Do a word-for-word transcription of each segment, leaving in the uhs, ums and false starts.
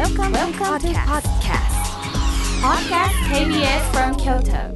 Welcome, Welcome to podcast. Podcast ケービーエス from Kyoto.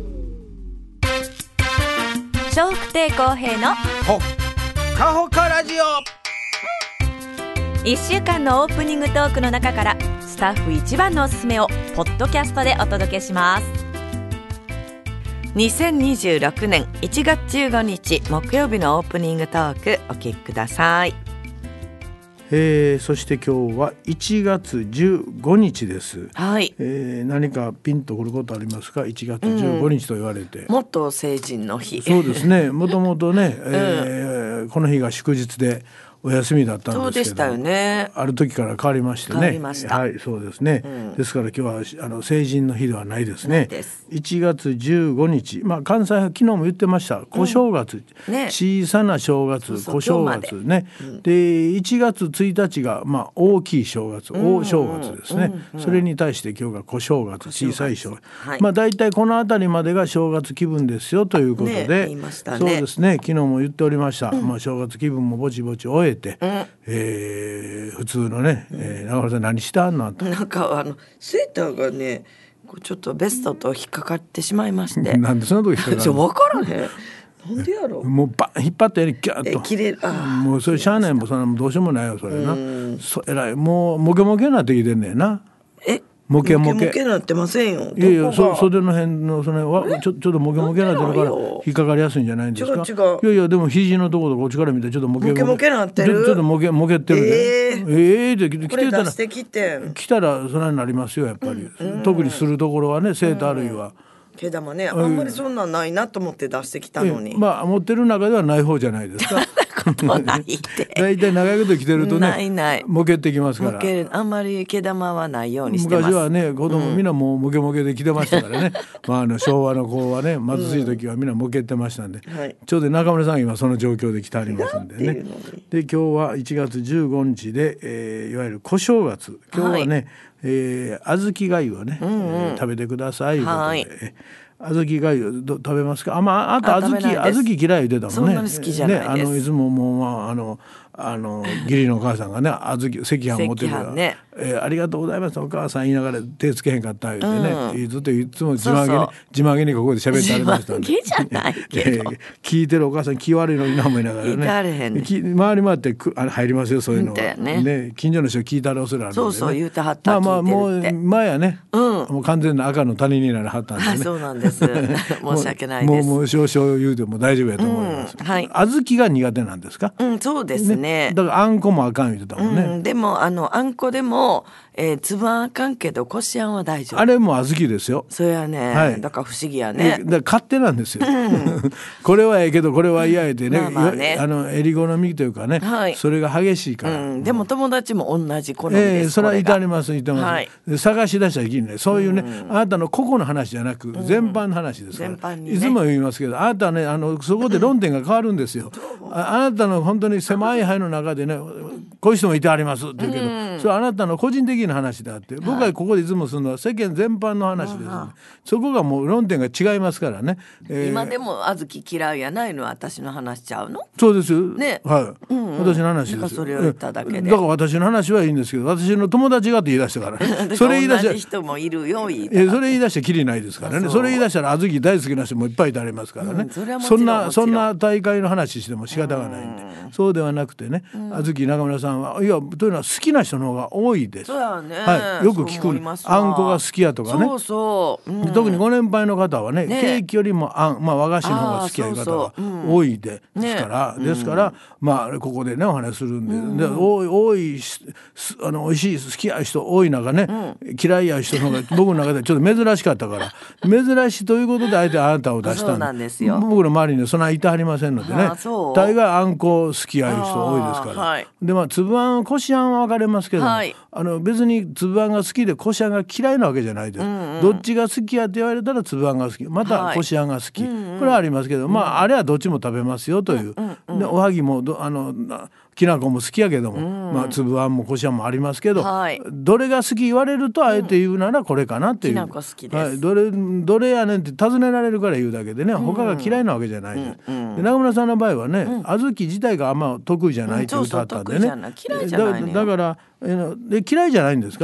笑福亭公平のほかほかラジオ。 いっしゅうかんのオープニングトークの中からスタッフ一番のおすすめをポッドキャストでお届けします。にせんにじゅうろくねんいちがつじゅうごにち木曜日のオープニングトークお聞きください。 えー、そして今日はいちがつじゅうごにちです、 はいえー、何かピンとくることありますか？いちがつじゅうごにちと言われて、うん、 元成人の日。 そうですね、もともとね、えー、この日が祝日でお休みだったんですけど、 そうでしたよね。 ある時から変わりましてね。 変わりました。 はい、そうですね、うん、ですから今日はあの成人の日ではないですね。 ないです。いちがつじゅうごにち、まあ、関西は昨日も言ってました小正月、うんね、小さな正月、そうそう小正月ね、うん、でいちがつついたちが、まあ、大きい正月、うん、大正月ですね、うんうん、それに対して今日が小正月、小さい正月、はい、まあ、だいたいこのあたりまでが正月気分ですよということで、ね、言いましたね。そうですね、昨日も言っておりました、うんまあ、正月気分もぼちぼち終えて、うんえー、普通のね、えー、中村さん何したんのと、 なんかあのセーターがねちょっとベストと引っかかってしまいましてなんでその時引っかかるの？ 分からへんなんでやろう。 もうバン引っ張ってねギャッと切れる。あもうそれしゃあないもん、そんなどうしようもないよそれな。そえらいもうモケモケになってきてんねんな。 えモケモケモケモケなってませんよ。 いやいやそ袖の辺のそのわちょちょっとモケモケなってるから引っかかりやすいんじゃないんですか？ 違う違う。 いやいやでも肘のところこっちから見てちょっとモケモケモケなってる。 ちょっとモケモケってるで。えー、えー、ってこれ出してきて来たらそんなになりますよやっぱり、うん、特にするところはねセーター類は。 毛玉ね、あんまりそんなんないなと思って出してきたのに、 まあ持ってる中ではない方じゃないですか。 ことないってだいたい長いこと着てるとねないないモケってきますから。 モケあんまり毛玉はないようにしてます。 昔はね子供みんなもうモケモケで着てましたからね、うん、まあ、あの昭和の子はね貧しい時はみんなモケってましたんで、うんはい、ちょうど中村さんが今その状況で着てありますんでね。で今日はいちがつじゅうごにちで、えー、いわゆる小正月、今日はね、はいえー、小豆がゆをね、うんうんえー、食べてくださいということで、はい小豆がゆど食べますか？あ、まあ、あと小豆小豆嫌い言ってたもんね。 そんなに好きじゃないです。 ね、あのいつももう、まあ、あのあの義理のお母さんがね小豆赤飯持ってるから、ねえー、ありがとうございますお母さん言いながら手つけへんかった言ってね、うん、ずっといつも自慢げに自慢げにここで喋ってありましたんで。 自慢げじゃないけど、 えー、聞いてるお母さん気悪いのにな思いながらね。回り回ってくあ入りますよそういうのは、ねね、近所の人聞いたら恐れあるんで、ね、 そうそう言うてはったまあまあもう前やね、うん、もう完全な赤の他人になるはったんでね。 そうなんです申し訳ないです。 もうもう少々言うても大丈夫やと思います、うんはい、小豆が苦手なんですか？ うんそうですね、ねだからあんこもあかん言ってたもんね、 うん、でもあのあんこでも、えー、粒あんあかんけどこしあんは大丈夫。 あれも小豆ですよ。 そうやね、はい、だから不思議やね。 だから勝手なんですよ、うん、これはええけどこれは嫌やてね、まあまあねあの襟好みというかね、はい、それが激しいから、 うん、でも友達も同じ好みです、えー、 それは至ります至ります、はい、探し出したらいけないそういうね、うん、あなたの個々の話じゃなく、うん、全般の話ですから、全般にね、いつも言いますけどあなたはねあのそこで論点が変わるんですよ、うん、あ, あなたの本当に狭い範囲の中でねこういう人もいてありますって言うけど、うん、それはあなたの個人的な話であって僕はここでいつもするのは世間全般の話です、ね、はい、そこがもう論点が違いますからね、 えー、今でも小豆嫌いやないのは私の話しちゃうの？ そうですね、はい、うんうん、私の話です。 それを言っただけでだから私の話はいいんですけど私の友達がって言い出してからねそれ言い出した同じ人もいるよ言いたら、 えそれ言い出してきりないですからね。 そ, それ言い出したら小豆大好きな人もいっぱいいてありますからね、うん、そ, そんなそんな大会の話しても仕方がないんで、うん、そうではなくてね、うん、小豆中村さんはいやというのは好きな人の方が多いです。 そうやね、 はい、よく聞くあんこが好きやとかね。 そうそう、うん、 特にご年配の方はね、ねケーキよりもあん、まあ、和菓子の方が好きやいう方が多いで、うん、ですから、ね、ですから、うん、まあここでねお話するんで、うん、で多い多いあの美味しい好きや人多い中ね、うん、嫌いや人の方が僕の中でちょっと珍しかったから珍しいということであえてあなたを出したんで、 そうなんですよ。 僕の周りにそんないてはりませんのでね、大概あんこ好きやいう人多いですから、はい、でまあ粒あんこしあんは分かれますけども、はい、あの別に粒あんが好きでこしあんが嫌いなわけじゃないです、うんうん、どっちが好きやって言われたら粒あんが好きまたこしあんが好き、はい、これはありますけど、うん、まああれはどっちも食べますよという、うんうん、でおはぎもどあのきな粉も好きやけども、うんまあ、粒あんもこしあんもありますけど、はい、どれが好き言われるとあえて言うならこれかなっていう、うん、 きな粉好きです、 はい、どれどれやねんって尋ねられるから言うだけでね、うん、他が嫌いなわけじゃない、ねうんうん、で中村さんの場合はね、うん、小豆自体があんま得意じゃないって言うたったんでね、 うん、そうそう得意じゃない嫌いじゃないのよ。 だ, だからえで嫌いじゃないんですか？ 嫌いっ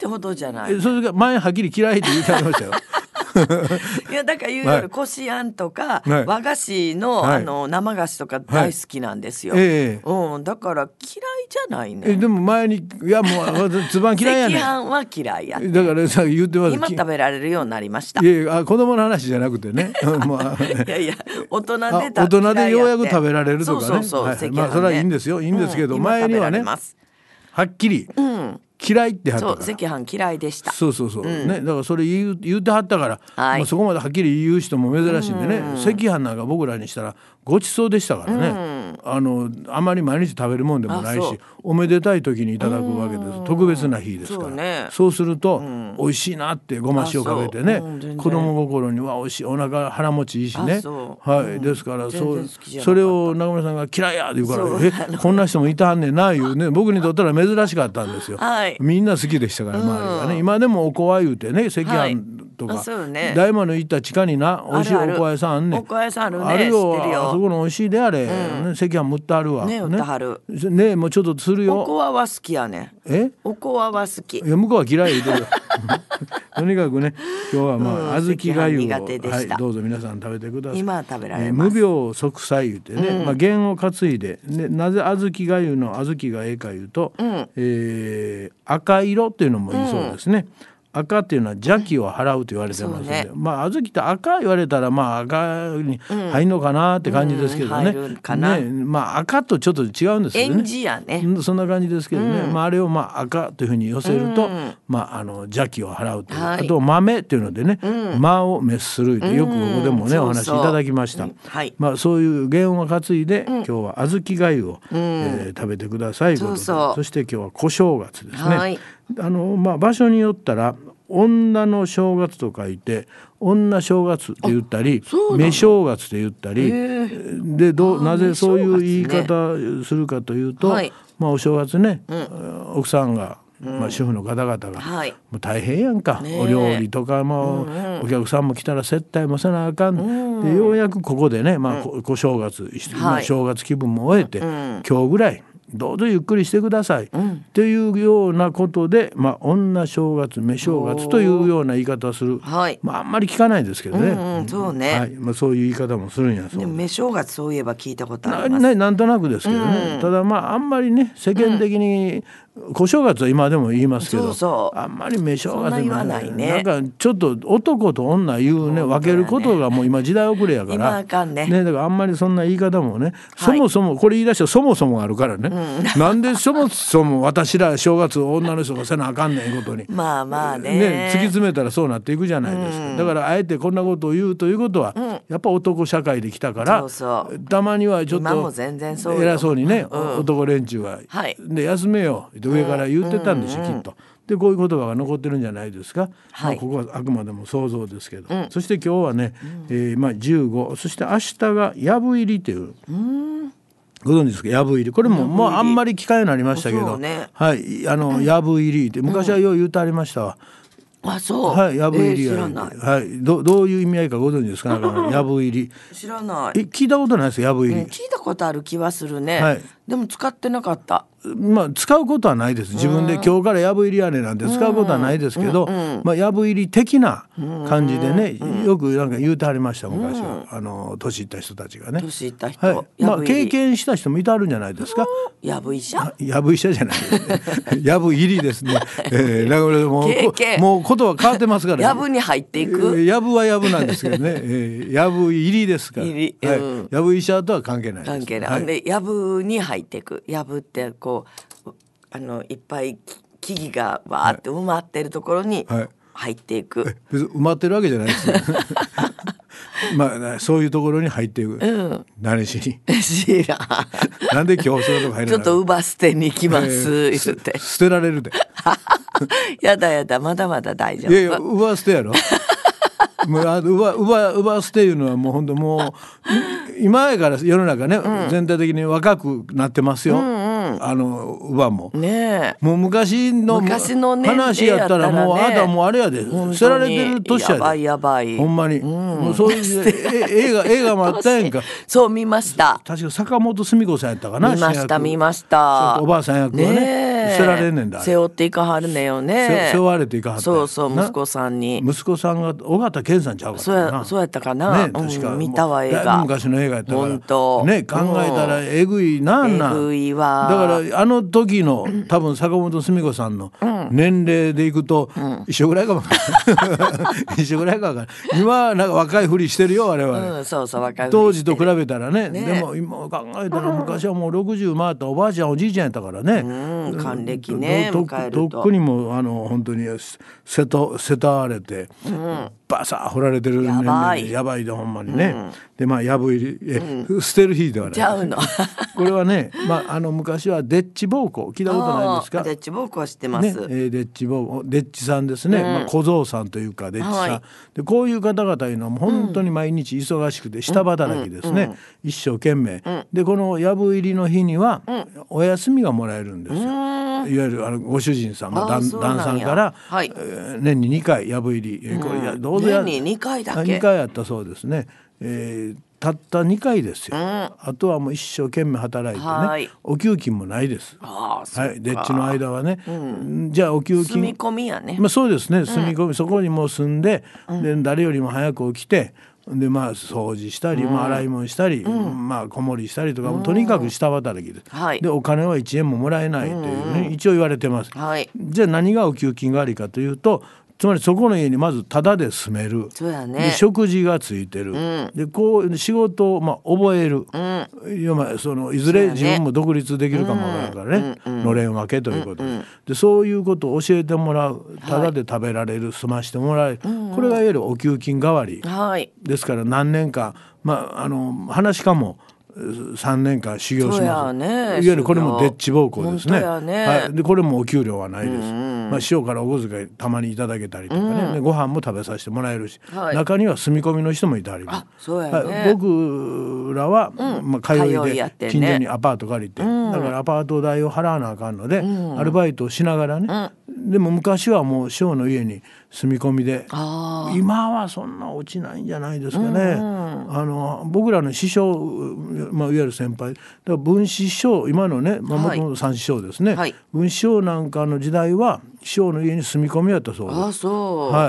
ってほどじゃない。 それが前はっきり嫌いって言ってありましたよいやだから言うより、はい、こしあんとか、はい、和菓子の、はい、あの生菓子とか大好きなんですよ、はいえーうん、だから嫌いじゃないね。 えでも前にいやもうつばん嫌いやねん赤飯は嫌いやねん。 だからさ言ってます。 今食べられるようになりました。 いやいやあ子供の話じゃなくてねまあ、 いやいや大人で大人でようやく食べられるとかね。 そうそうそう、 はい赤飯ね、 まあそれはいいんですよいいんですけど、うん、前にはねはっきり、うん嫌いってはったから。 そう赤飯嫌いでした。 そうそうそう、うん、ねだからそれ言う、言うてはったから、はいまあ、そこまではっきり言う人も珍しいんでね、うん、赤飯なんか僕らにしたらごちそうでしたからね、うん、あのあまり毎日食べるもんでもないしおめでたい時にいただくわけです。特別な日ですから そう、ね、そうすると、うん、美味しいなってごま塩かけてね、うん、子供心には美味しいお腹腹持ちいいしね、はい、うん、ですからそうそれを中村さんが嫌いやって言うからえこんな人もいたはんねんないうね僕にとったら珍しかったんですよ、はい、みんな好きでしたから周りがね、うん、今でもおこわ言うてね赤飯とか、はいね、大魔の行った地下にな美味しいおこわ屋さんあんねん。 おこわ屋さんあるね。 あるよあそこの美味しいであれ、うんね、赤飯むってあるわね売ってはるね, ねもうちょっとするよ。 おこわは好きやね。 えおこわは好き。 いや向こうは嫌い言うてるよとにかくね今日はまあ、うん、小豆がゆを、はい、どうぞ皆さん食べてください。 今は食べられます、 えー、無病息災言うてね、うんまあ、弦を担いで、ね、なぜ小豆がゆの小豆がええか言うと、うんえー、赤色っていうのもいいそうですね、うん赤っていうのは邪気を払うと言われてますので、うんね、まあ小豆って赤言われたらまあ赤に入るのかなって感じですけどね、うんうん、ねまあ赤とちょっと違うんですけどね、 縁起やねそんな感じですけどね、うんまあ、あれをまあ赤というふうに寄せると、うんまあ、あの邪気を払うという、はい、あと豆っていうのでね、うん、魔を滅するってよくここでもね、うん、お話しいただきました、うんはいまあ、そういう弦を担いで、うん、今日は小豆がゆを、うんえー、食べてください。そうそう。そして今日は小正月ですね、はいあのまあ、場所によったら女の正月と書いて女正月って言ったり目正月って言ったりでどうなぜそういう言い方するかというと、はいまあ、お正月ね、うん、奥さんが、うんまあ、主婦の方々が、はい、もう大変やんか、ね、お料理とかも、うんうん、お客さんも来たら接待もせなあかん、うん、でようやくここでね、まあ、うん、小正月、はい、正月気分も終えて、うん、今日ぐらいどうぞゆっくりしてください、うん、っていうようなことで、まあ、女正月目正月というような言い方をする、はいまあ、あんまり聞かないですけどね、うんうん、そうね、はいまあ、そういう言い方もするんやそうでも目正月そういえば聞いたことあります な, なんとなくですけどね、うん、ただまああんまりね世間的に、うん小正月は今でも言いますけどそうそうあんまり目正月言わないね。 なんかちょっと男と女言うね分けることがもう今時代遅れやから今あかんね。 ねだからあんまりそんな言い方もね、はい、そもそもこれ言い出したらそもそもあるからね、うん、なんでそもそも私ら正月女の人がせなあかんねんことにまあまあ ね, ね突き詰めたらそうなっていくじゃないですか、うん、だからあえてこんなことを言うということは、うん、やっぱ男社会で来たから、そうそうたまにはちょっと偉そうにね、うん、男連中が、はい、で休めよ上から言ってたんでしょ、うんうん、きっとでこういう言葉が残ってるんじゃないですか、はいまあ、ここはあくまでも想像ですけど、うん、そして今日はね、うんえーまあ、じゅうごそして明日がやぶ入りという、うんご存知ですかやぶ入りこれももうあんまり機会になりましたけど、ね、はいあのやぶ入りって昔はよう言うてありましたわ、 うん、あそうはいやぶ入り、えー、知らない、はい、ど, どういう意味合いかご存知ですかやぶ入り知らないえ聞いたことないですやぶ入り、うん、 聞いたことある気はするね、はい、でも使ってなかった。 まあ、使うことはないです自分で今日からやぶ入りやねなんて使うことはないですけど、うんうんまあ、やぶ入り的な感じでね、うん、よくなんか言うてはりました昔は、うん、あの年いった人たちがね年いった人、 はいまあ、経験した人もいてあるんじゃないですか。 やぶ医者やぶ医者じゃないやぶ入りですね、えー、だからもう経験もうことは変わってますから、ね、 やぶに入っていくやぶはやぶなんですけどね、えー、やぶ入りですからやぶ、はい、医者とは関係ないです関係ない、はい、でやぶに入っていくやぶってこうあのいっぱい木々がわーって埋まってるところに入っていく、はいはい、 別に埋まってるわけじゃないですよまあそういうところに入っていく、うん、何しに知らんなんで今日そういうとこ入るのちょっと乳母捨てに行きます、えー、言って捨てられるでやだやだまだまだ大丈夫。 いやいや乳母捨てやろもうあ乳母乳母乳母捨ていうのはもう本当もう今やから世の中ね、うん、全体的に若くなってますよ、うんうん、あの乳母も、ね、もう昔の昔の話やったらもう、ね、あなたはもうあれやで捨てられてる年やでやばいやばいほんまに、うん、もうそういう映画映画もあったやんかそう見ました。 確か坂本澄子さんやったかな見ました見ましたおばあさん役はね捨てられんねんだ。 背負っていかはるねよね。 背負われていかはった。 そうそう息子さんに。 息子さんが尾形健さんちゃうかそうやそうやったかな。 ね確か、 うん、見たわ映画。 だいぶ昔の映画やったから。 本当。 ね考えたらえぐいなあんな。 えぐいわ。 だからあの時の多分坂本澄子さんの年齢でいくと一緒ぐらいかも。一緒ぐらいか分からん。今なんか若いふりしてるよ我々。 うん、そうそう若いふりしてる。 当時と比べたらね。 ねでも今考えたら昔はもうろくじゅう回ったおばあちゃんおじいちゃんやったからね。 うん還暦ねと迎えると。 とっくにもあの本当にせとせたわれて、うん、バサー掘られてる、ね、 やばいやばいでほんまにね。うん、でまあやぶ入りえ、うん、捨てる日ではない。 ちゃうの。 これはね、まああの昔はデッチ奉公聞いたことないですか。 デッチ奉公は知ってます。 ねえー、デッチ奉公デッチさんですね。うん、まあ小僧さんというかデッチさん、はい、でこういう方々いうのは本当に毎日忙しくて下働きですね。うんうん、一生懸命、うん、でこのやぶ入りの日にはお休みがもらえるんですよ。うん、いわゆるあのご主人さんが旦さんから、はいえー、年ににかいやぶ入り、うん、これいやどうぞや年ににかいだけにかいあったそうですね。えーたったにかいですよ、うん、あとはもう一生懸命働いてね、はい、お給金もないです。 ああそうか、 はい、でっちの間はね、うん、じゃあお給金住み込みやね、 まあ、そうですね住み込み、うん、そこにもう住んで、うん、で誰よりも早く起きてでまあ掃除したり、うんまあ、洗い物したり、うんまあ、子守りしたりとか、うん、とにかく下働きです、はい、でお金はいちえんももらえないというね、うん、一応言われてます、はい、じゃあ何がお給金代わりかというとつまりそこの家にまずタダで住める。 そうやね、 で食事がついてる、うん、でこう仕事をまあ覚える、うん、いやそのいずれ自分も独立できるかもわからんからね、うん、のれん分けということで、うんうん、でそういうことを教えてもらうタダで食べられる、はい、済ましてもらえる、うん、これがいわゆるお給金代わり、はい、ですから何年か、まあ、あの話かもさんねんかん修行します、ね、いわゆるこれもデッチ奉公ですね。ね、はい、でこれもお給料はないです、うんまあ、師匠からお小遣いたまにいただけたりとかね、うん、でご飯も食べさせてもらえるし、はい、中には住み込みの人もいたり、あそうやね、はい、僕らは、うんまあ、通いで近所にアパート借りて、うん、だからアパート代を払わなあかんので、うん、アルバイトをしながらね、うん、でも昔はもう師匠の家に住み込みで、今はそんな落ちないんじゃないですかね、うんうん、あの僕らの師匠、まあ、いわゆる先輩だから文枝師匠今のね、まあ、元々三師匠ですね、はい、文枝師匠なんかの時代は師匠の家に住み込みやったそうです。あそう、はい、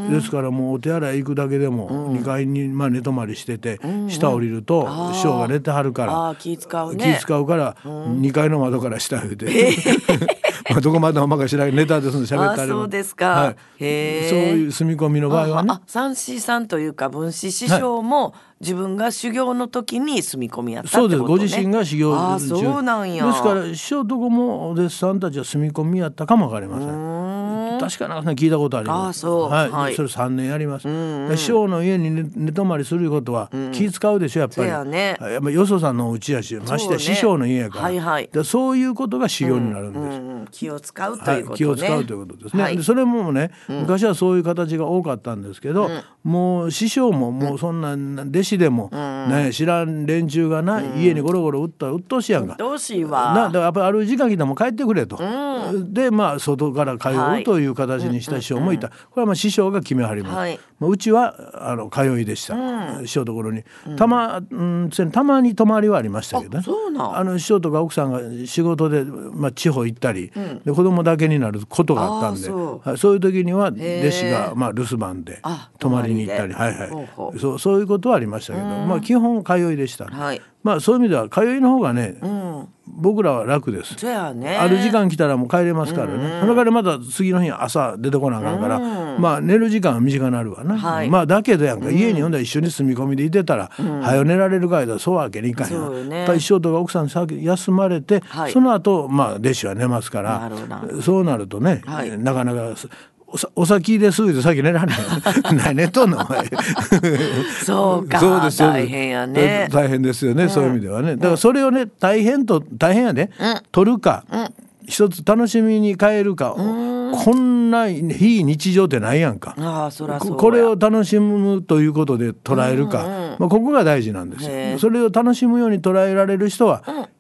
ですからもうお手洗い行くだけでもにかいにまあ寝泊まりしてて、うん、下降りると師匠が寝てはるからあ気使うね、 気使うからにかいの窓から下言うて、えーまあどこまでもまかしらネタですので喋ったりも、あそうですか、はい、へそういう住み込みの場合はね、あ三師さんというか文枝師匠も、はい自分が修行の時に住み込みやったってことね。 そうですご自身が修行あそうなんやですから師匠とこもお弟子さんたちは住み込みやったかもわかりません。確かなんか聞いたことあります。あそう、はいはい、それさんねんやります。うんうん、師匠の家に 寝, 寝泊まりすることは気使うでしょやっぱり、うんね、やっぱよそさんのお家やしまして、ね、師匠の家やから、はいはい、そういうことが修行になるんです、うんうん、 気を使うということね、はい、 気を使うということですね、はい、でそれもね昔はそういう形が多かったんですけど、うん、もう師匠ももうそんな弟子でも、うんね、知らん連中がな、うん、家にゴロゴロ打ったらうっとうしいやんか。うっとうしいわな。だからやっぱりある時間来たらもう帰ってくれと、うん、でまあ外から通うという形にした師匠もいた、はい、これはまあ師匠が決めはります、はい、まあ、うちはあの通いでした、うん、師匠ところにたま、うん、たまに泊まりはありましたけどね。ああの師匠とか奥さんが仕事で、まあ、地方行ったり、うん、で子供だけになることがあったんで、そう、はい、そういう時には弟子が、まあ、留守番で泊まりに行ったり、はいはい、ほうほう、そう、そういうことはありましたけど、まあ基本通いでした、はい、まあそういう意味では通いの方がね、うん、僕らは楽です。そうやね、ある時間来たらもう帰れますからね、うんうん、そのからまた次の日朝出てこなあかんから、うん、まあ寝る時間は短くなるわな、はい、まあだけどやんか、うん、家にほんだら一緒に住み込みでいてたら、うん、早寝られるかいだそうわけにいかんや、ね、やっぱり師匠とか奥さん先休まれて、はい、その後まあ弟子は寝ますから、なそうなるとね、はい、なかなかお, お先ですぐで先寝られない何寝とんのお前そうかそうですよ大変やね大変ですよね、うん、そういう意味ではねだからそれをね大変と大変やで、うん、取るか、うん、一つ楽しみに変えるか、うん、こんな非日常ってないやんか。あそらそうやこれを楽しむということで捉えるか、うんうんまあ、ここが大事なんですよ。それを楽しむように捉えられる人は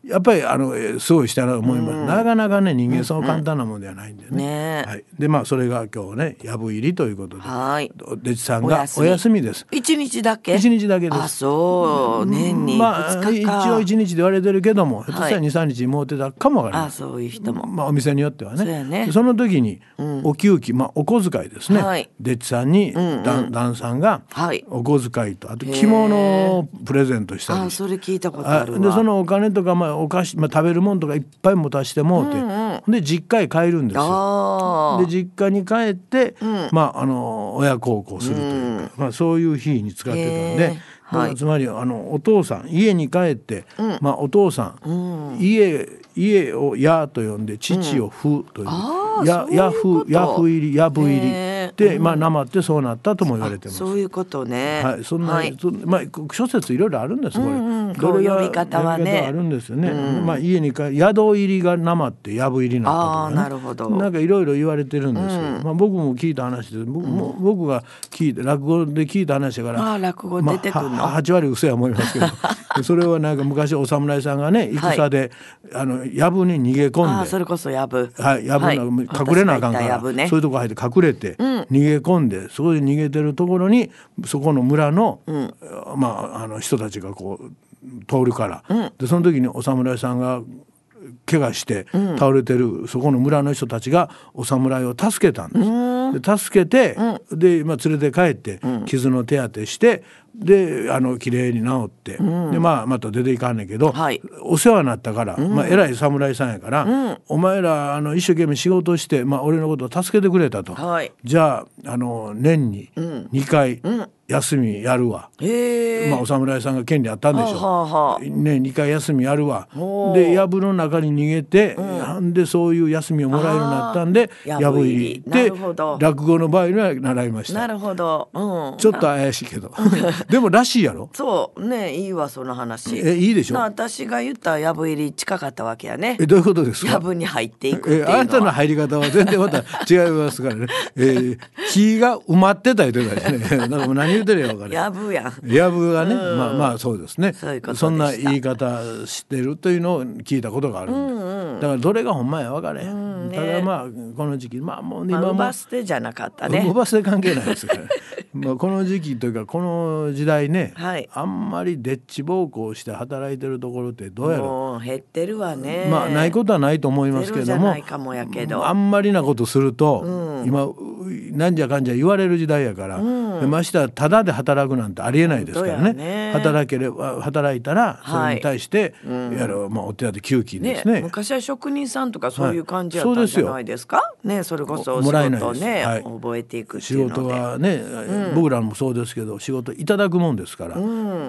やっぱりあのすごいしたなと思います、うん、なかなかね人間その簡単なものではないんでね、うんねはい、でまあそれが今日ねやぶ入りということで、はい、弟子さんがお休みです。 一日だけ一日だけです。 あそう年にふつかか、まあ、 一応一日で言われてるけどもひょっとしたらにさんにちもうてたかもわからない、 あそういう人も、 まあ、お店によっては ね, そうやねその時にお給金、まあ、お小遣いですね、はい、弟子さんに旦さんがお小遣いとあと着物をプレゼントしたりして、 あそれ聞いたことあるわ。 でそのお金とか、まあ、お菓子、まあ、食べるものとかいっぱい持たしてもうて、うんうん、で実家へ帰るんですよ。で実家に帰って、うんまあ、あの親孝行するというか、うんまあ、そういう日に使ってたんで、はい、つまりあのお父さん家に帰って、うんまあ、お父さん、うん、家, 家をやと呼んで父をふという、うん、ややふやふ入りやぶ入りで、まあ、なまってそうなったとも言われてます。 そういうことね、 はい、そんな、はいそまあ、諸説いろいろあるんですこれ、 うんうん、こう呼び方はねあるんですよね、うんまあ、家に帰宿入りがなまってやぶ入りになったとかね、 あなるほどなんかいろいろ言われてるんですけど、うんまあ、僕も聞いた話で 僕,、うん、僕が聞いて落語で聞いた話だから、 あ落語出てくるの、 まあ、はち割嘘や思いますけどそれはなんか昔お侍さんがね戦で、はい、あの藪に逃げ込んで、 あそれこそ藪、 はい、藪の、はい、隠れなあかんから、ね、そういうとこ入って隠れて、うん、逃げ込んでそこで逃げてるところにそこの村の、うんまあ、あの人たちがこう通るから、うん、でその時にお侍さんが怪我して倒れてる、うん、そこの村の人たちがお侍を助けたんです、うん、で助けて、うん、で、まあ、連れて帰って、うん、傷の手当てしてであの綺麗に治って、うんでまあ、また出ていかんねんけど、はい、お世話になったから、うんまあ、偉い侍さんやから、うん、お前らあの一生懸命仕事して、まあ、俺のことを助けてくれたと、はい、じゃあ、あの年ににかい、うん休みやるわ、へまあ、お侍さんが権利あったんでしょう、はあはあ、ね、にかい休みやるわで藪の中に逃げて、うん、でそういう休みをもらえるようになったんで藪入りで落語の場合には習いました。 なるほど、うん、 ちょっと怪しいけどでもらしいやろ。 そうねいいわその話。 えいいでしょ。 私が言った藪入り近かったわけやね。 えどういうことですか。 藪に入っていくっていうのはえあなたの入り方は全然また違いますからね、えー、木が埋まってたりとかですねなんか何言ってるや分かるやぶやんやぶがね、うん、まあまあそうですね。そういうことでした。そんな言い方してるというのを聞いたことがあるんで、うんうん、だからどれがほんまや分からへん、うんね、ただまあこの時期まあもう今も、まあ、 ウバステじゃなかったね。 ウバステ関係ないですからまあこの時期というかこの時代ね、はい、あんまりでっち奉公して働いてるところってどうやろもう減ってるわね。 まあないことはないと思いますけども、ゼロじゃないかもやけどあんまりなことすると、うん、今なんじゃかんじゃ言われる時代やから、うん、ましてはただで働くなんてありえないですからね。ね働ければ働いたらそれに対してやる、はいまあ、お手当給金ですね。ね昔は職人さんとかそういう感じやったんじゃないですか、はい、ね、それこそお仕事をね、はい、覚えていくっていうので仕事はね、うん、僕らもそうですけど仕事いただくもんですから、うん、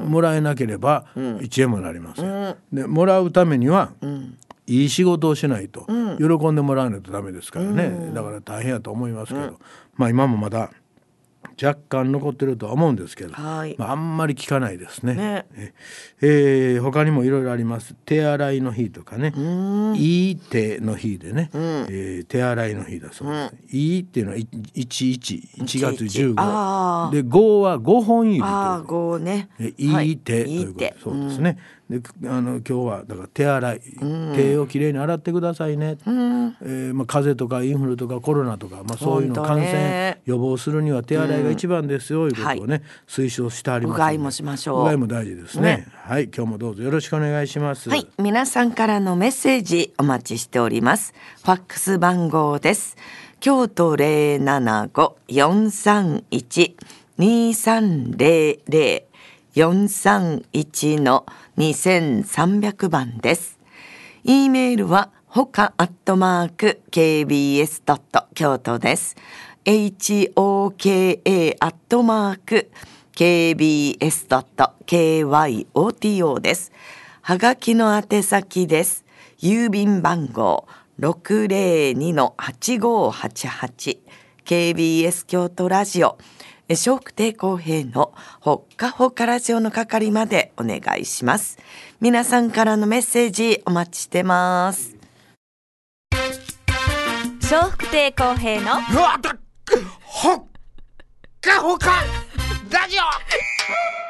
もらえなければいちえんもなりません、うん、でもらうためには、うんいい仕事をしないと、うん、喜んでもらわないとダメですからね、うん、だから大変やと思いますけど、うん、まあ今もまだ若干残ってるとは思うんですけど、はいまあ、あんまり聞かないですね。ねええー、他にもいろいろあります。手洗いの日とかね、いい手の日でね、うんえー、手洗いの日だそうです。うん、いいっていうのはいちいち、いちがつじゅうごでごはごほん指とあご、ね、 いい手ということ、はい、そうですね。であの今日はだから手洗い、うん、手をきれいに洗ってくださいね、うんえーまあ、風邪とかインフルとかコロナとか、まあ、そういうの感染予防するには手洗いが一番ですよ、うん、いうことをね、はい、推奨してありますのでうがいもしましょう。 うがいも大事ですね、ねはい今日もどうぞよろしくお願いします。 はい皆さんからのメッセージお待ちしております。ファックス番号です京都 ゼロななご よんさんいち にさんゼロゼロよんさんいちのにせんさんびゃくばんです。e メールはほかアットマーク ケービーエス ドット 京都です。ホカ アットマーク ケービーエス ドット ケーワイオーティーオー です。はがきの宛先です。郵便番号 ろくぜろにのはちごはちはち ケービーエス 京都ラジオ笑福亭公平のほっかほかラジオの係までお願いします。皆さんからのメッセージお待ちしてます。 笑福亭公平のほっかほかラジオ